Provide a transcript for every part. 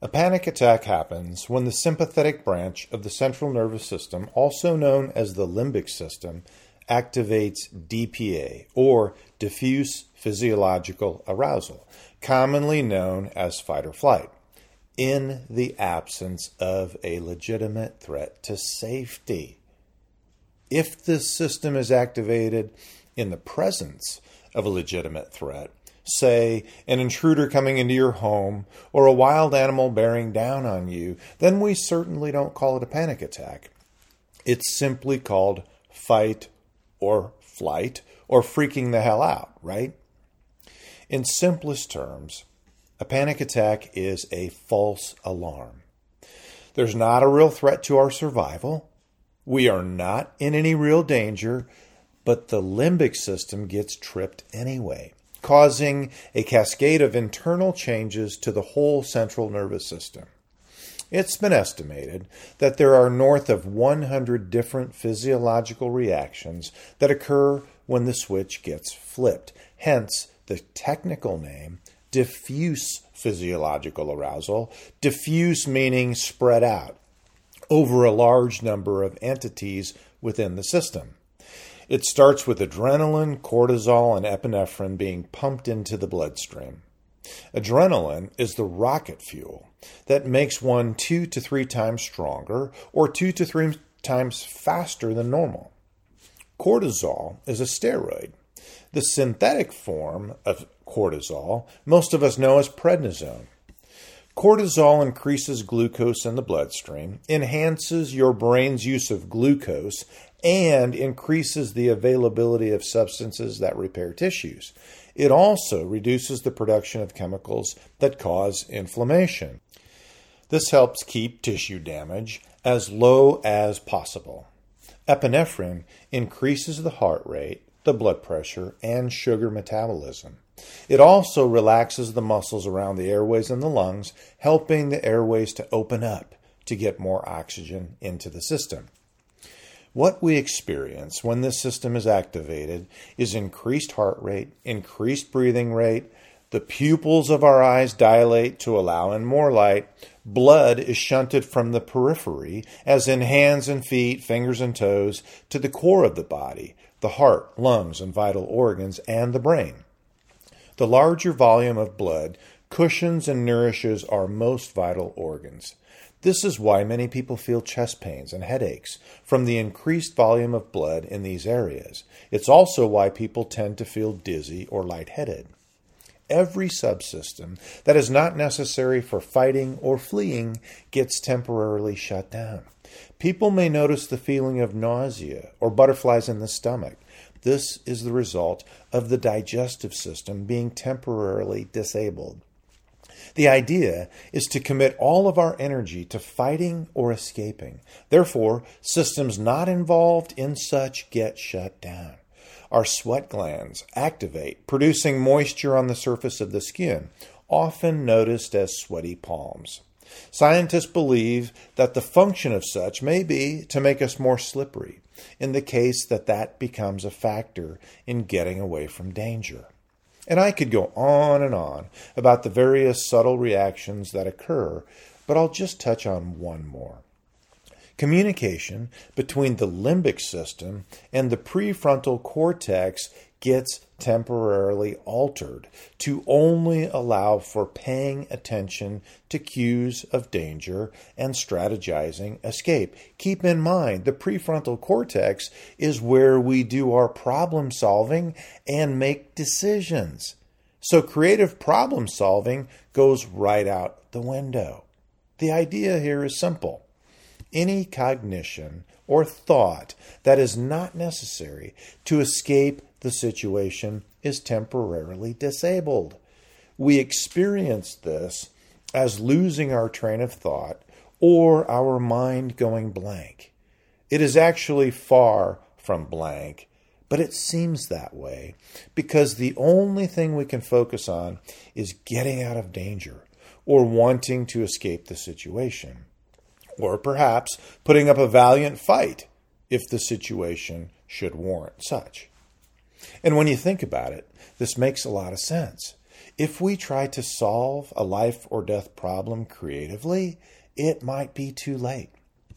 A panic attack happens when the sympathetic branch of the central nervous system, also known as the limbic system, activates DPA, or diffuse physiological arousal, commonly known as fight or flight, in the absence of a legitimate threat to safety. If this system is activated in the presence of a legitimate threat, say an intruder coming into your home or a wild animal bearing down on you, then we certainly don't call it a panic attack. It's simply called fight or flight or freaking the hell out, right? In simplest terms, a panic attack is a false alarm. There's not a real threat to our survival. We are not in any real danger, but the limbic system gets tripped anyway, causing a cascade of internal changes to the whole central nervous system. It's been estimated that there are north of 100 different physiological reactions that occur when the switch gets flipped, hence the technical name, diffuse physiological arousal, diffuse meaning spread out over a large number of entities within the system. It starts with adrenaline, cortisol, and epinephrine being pumped into the bloodstream. Adrenaline is the rocket fuel that makes one 2 to 3 times stronger or 2 to 3 times faster than normal. Cortisol is a steroid. The synthetic form of cortisol, most of us know as prednisone. Cortisol increases glucose in the bloodstream, enhances your brain's use of glucose, and increases the availability of substances that repair tissues. It also reduces the production of chemicals that cause inflammation. This helps keep tissue damage as low as possible. Epinephrine increases the heart rate, the blood pressure, and sugar metabolism. It also relaxes the muscles around the airways and the lungs, helping the airways to open up to get more oxygen into the system. What we experience when this system is activated is increased heart rate, increased breathing rate, the pupils of our eyes dilate to allow in more light, blood is shunted from the periphery, as in hands and feet, fingers and toes, to the core of the body, the heart, lungs, and vital organs, and the brain. The larger volume of blood cushions and nourishes our most vital organs. This is why many people feel chest pains and headaches from the increased volume of blood in these areas. It's also why people tend to feel dizzy or lightheaded. Every subsystem that is not necessary for fighting or fleeing gets temporarily shut down. People may notice the feeling of nausea or butterflies in the stomach. This is the result of the digestive system being temporarily disabled. The idea is to commit all of our energy to fighting or escaping. Therefore, systems not involved in such get shut down. Our sweat glands activate, producing moisture on the surface of the skin, often noticed as sweaty palms. Scientists believe that the function of such may be to make us more slippery, in the case that becomes a factor in getting away from danger. And I could go on and on about the various subtle reactions that occur, but I'll just touch on one more. Communication between the limbic system and the prefrontal cortex gets temporarily altered to only allow for paying attention to cues of danger and strategizing escape. Keep in mind, the prefrontal cortex is where we do our problem solving and make decisions. So creative problem solving goes right out the window. The idea here is simple. Any cognition or thought that is not necessary to escape the situation is temporarily disabled. We experience this as losing our train of thought or our mind going blank. It is actually far from blank, but it seems that way because the only thing we can focus on is getting out of danger or wanting to escape the situation, or perhaps putting up a valiant fight if the situation should warrant such. And when you think about it, this makes a lot of sense. If we try to solve a life or death problem creatively, it might be too late.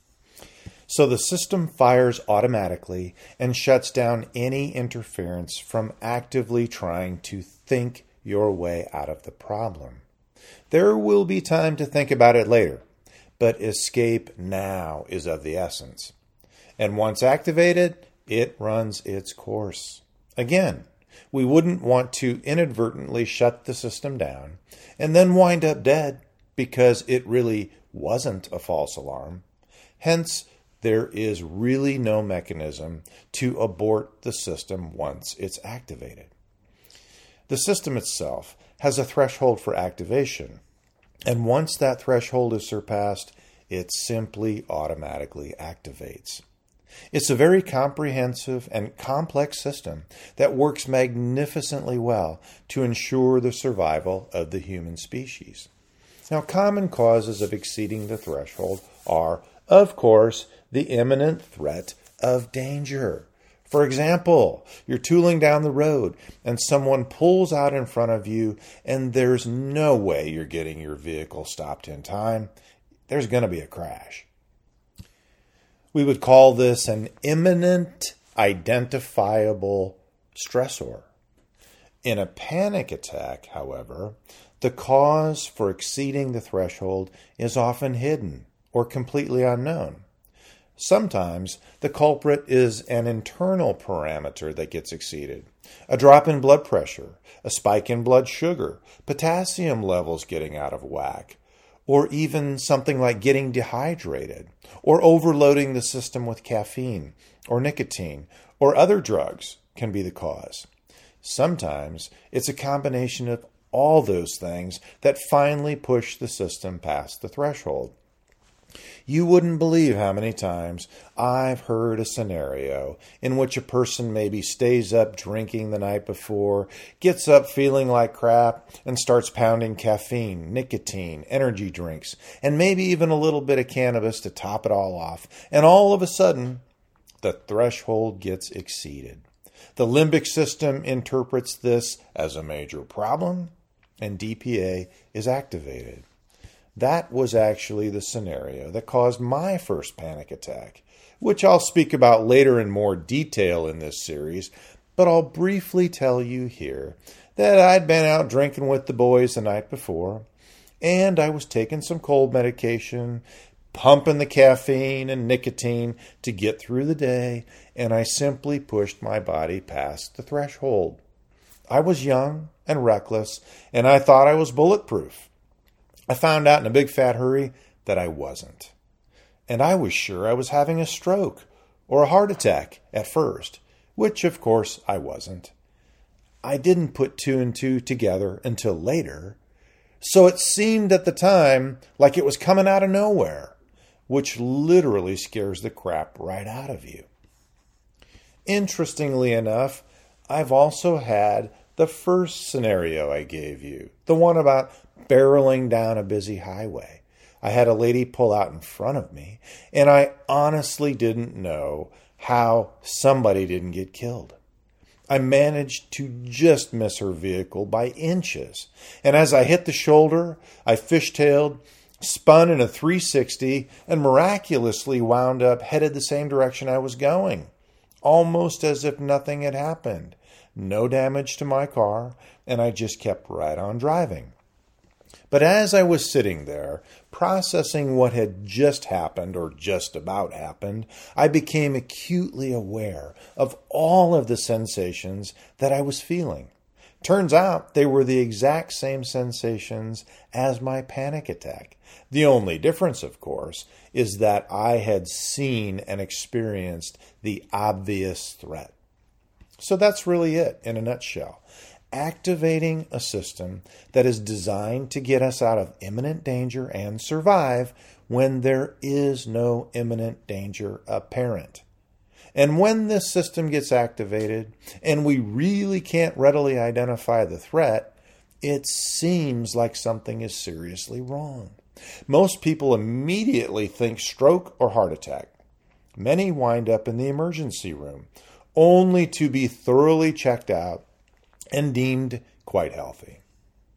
So the system fires automatically and shuts down any interference from actively trying to think your way out of the problem. There will be time to think about it later, but escape now is of the essence. And once activated, it runs its course. Again, we wouldn't want to inadvertently shut the system down and then wind up dead because it really wasn't a false alarm. Hence, there is really no mechanism to abort the system once it's activated. The system itself has a threshold for activation, and once that threshold is surpassed, it simply automatically activates. It's a very comprehensive and complex system that works magnificently well to ensure the survival of the human species. Now, common causes of exceeding the threshold are, of course, the imminent threat of danger. For example, you're tooling down the road and someone pulls out in front of you and there's no way you're getting your vehicle stopped in time. There's going to be a crash. We would call this an imminent identifiable stressor. In a panic attack, however, the cause for exceeding the threshold is often hidden or completely unknown. Sometimes the culprit is an internal parameter that gets exceeded. A drop in blood pressure, a spike in blood sugar, potassium levels getting out of whack, or even something like getting dehydrated, or overloading the system with caffeine, or nicotine, or other drugs can be the cause. Sometimes it's a combination of all those things that finally push the system past the threshold. You wouldn't believe how many times I've heard a scenario in which a person maybe stays up drinking the night before, gets up feeling like crap, and starts pounding caffeine, nicotine, energy drinks, and maybe even a little bit of cannabis to top it all off. And all of a sudden, the threshold gets exceeded. The limbic system interprets this as a major problem, and DPA is activated. That was actually the scenario that caused my first panic attack, which I'll speak about later in more detail in this series, but I'll briefly tell you here that I'd been out drinking with the boys the night before, and I was taking some cold medication, pumping the caffeine and nicotine to get through the day, and I simply pushed my body past the threshold. I was young and reckless, and I thought I was bulletproof. I found out in a big fat hurry that I wasn't. And I was sure I was having a stroke or a heart attack at first, which of course I wasn't. I didn't put two and two together until later, so it seemed at the time like it was coming out of nowhere, which literally scares the crap right out of you. Interestingly enough, I've also had the first scenario I gave you, the one about barreling down a busy highway. I had a lady pull out in front of me, and I honestly didn't know how somebody didn't get killed. I managed to just miss her vehicle by inches, and as I hit the shoulder, I fishtailed, spun in a 360, and miraculously wound up headed the same direction I was going, almost as if nothing had happened. No damage to my car, and I just kept right on driving. But as I was sitting there, processing what had just happened or just about happened, I became acutely aware of all of the sensations that I was feeling. Turns out they were the exact same sensations as my panic attack. The only difference, of course, is that I had seen and experienced the obvious threat. So that's really it in a nutshell. Activating a system that is designed to get us out of imminent danger and survive when there is no imminent danger apparent. And when this system gets activated and we really can't readily identify the threat, it seems like something is seriously wrong. Most people immediately think stroke or heart attack. Many wind up in the emergency room, only to be thoroughly checked out and deemed quite healthy.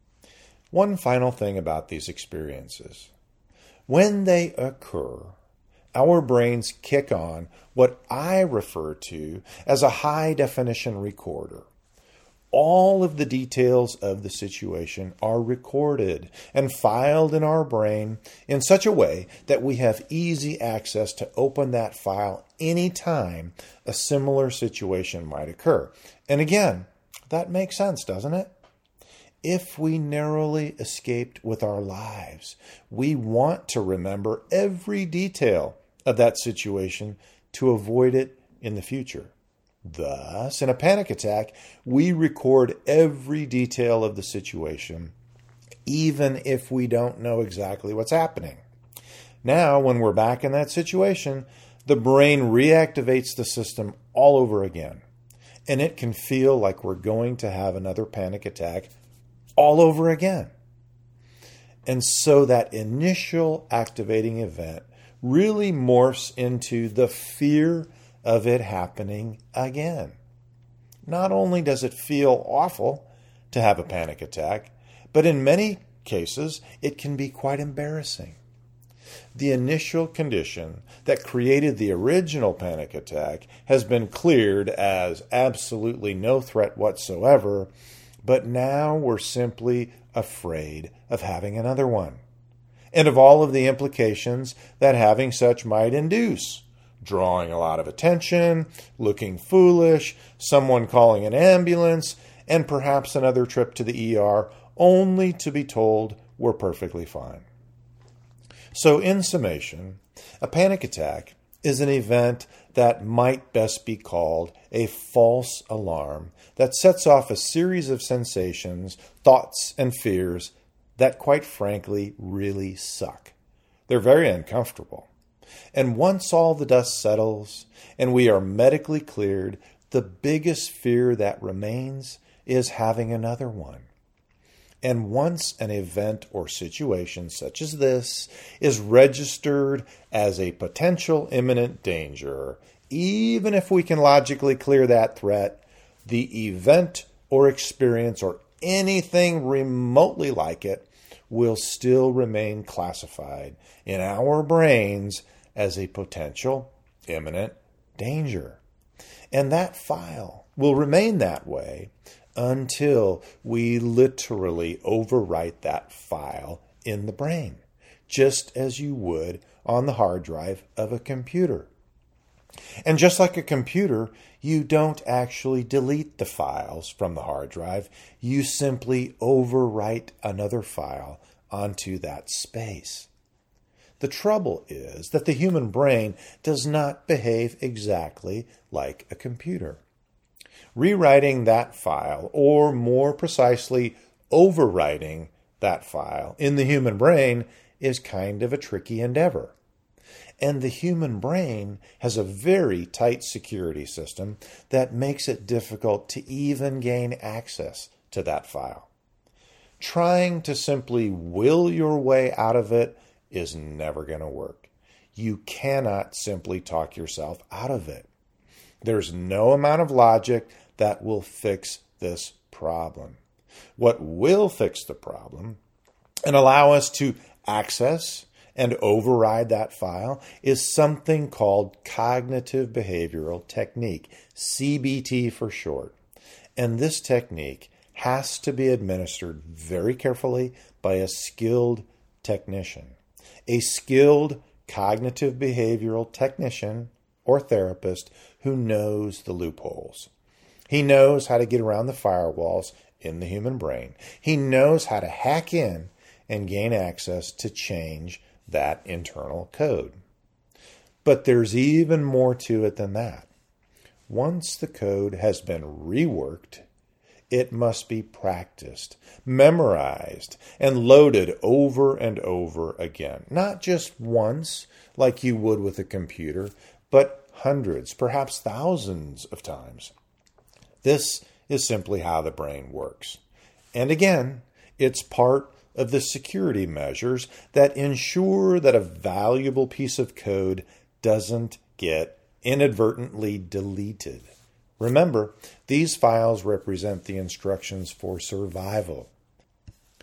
One final thing about these experiences. When they occur, our brains kick on what I refer to as a high-definition recorder. All of the details of the situation are recorded and filed in our brain in such a way that we have easy access to open that file anytime a similar situation might occur. And again, that makes sense, doesn't it? If we narrowly escaped with our lives, we want to remember every detail of that situation to avoid it in the future. Thus, in a panic attack, we record every detail of the situation, even if we don't know exactly what's happening. Now, when we're back in that situation, the brain reactivates the system all over again, and it can feel like we're going to have another panic attack all over again. And so that initial activating event really morphs into the fear of it happening again. Not only does it feel awful to have a panic attack, but in many cases, it can be quite embarrassing. The initial condition that created the original panic attack has been cleared as absolutely no threat whatsoever, but now we're simply afraid of having another one, and of all of the implications that having such might induce. Drawing a lot of attention, looking foolish, someone calling an ambulance, and perhaps another trip to the ER, only to be told we're perfectly fine. So in summation, a panic attack is an event that might best be called a false alarm that sets off a series of sensations, thoughts, and fears that, quite frankly, really suck. They're very uncomfortable. And once all the dust settles and we are medically cleared, the biggest fear that remains is having another one. And once an event or situation such as this is registered as a potential imminent danger, even if we can logically clear that threat, the event or experience or anything remotely like it will still remain classified in our brains as a potential imminent danger. And that file will remain that way until we literally overwrite that file in the brain, just as you would on the hard drive of a computer. And just like a computer, you don't actually delete the files from the hard drive. You simply overwrite another file onto that space. The trouble is that the human brain does not behave exactly like a computer. Rewriting that file, or more precisely, overwriting that file in the human brain is kind of a tricky endeavor. And the human brain has a very tight security system that makes it difficult to even gain access to that file. Trying to simply will your way out of it is never going to work. You cannot simply talk yourself out of it. There's no amount of logic that will fix this problem. What will fix the problem and allow us to access and override that file is something called cognitive behavioral technique, CBT for short. And this technique has to be administered very carefully by a skilled technician. A skilled cognitive behavioral technician or therapist who knows the loopholes. He knows how to get around the firewalls in the human brain. He knows how to hack in and gain access to change that internal code. But there's even more to it than that. Once the code has been reworked, it must be practiced, memorized, and loaded over and over again. Not just once, like you would with a computer, but hundreds, perhaps thousands of times. This is simply how the brain works. And again, it's part of the security measures that ensure that a valuable piece of code doesn't get inadvertently deleted. Remember, these files represent the instructions for survival.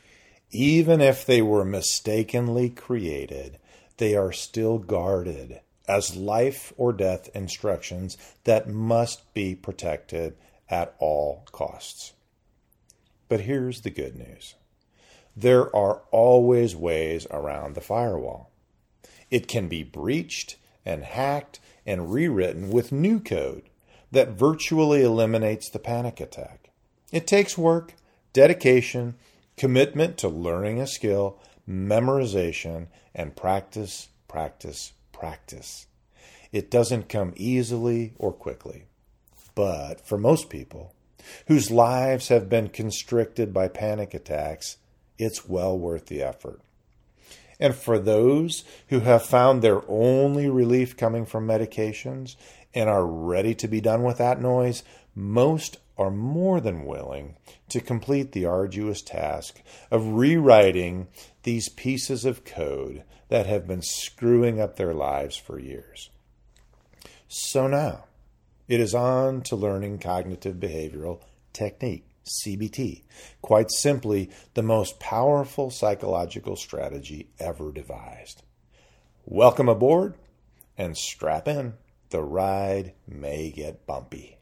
Even if they were mistakenly created, they are still guarded as life or death instructions that must be protected at all costs. But here's the good news. There are always ways around the firewall. It can be breached and hacked and rewritten with new code that virtually eliminates the panic attack. It takes work, dedication, commitment to learning a skill, memorization, and practice, practice, practice. It doesn't come easily or quickly. But for most people whose lives have been constricted by panic attacks, it's well worth the effort. And for those who have found their only relief coming from medications and are ready to be done with that noise, most are more than willing to complete the arduous task of rewriting these pieces of code that have been screwing up their lives for years. So now, it is on to learning cognitive behavioral technique, CBT. Quite simply, the most powerful psychological strategy ever devised. Welcome aboard and strap in. The ride may get bumpy.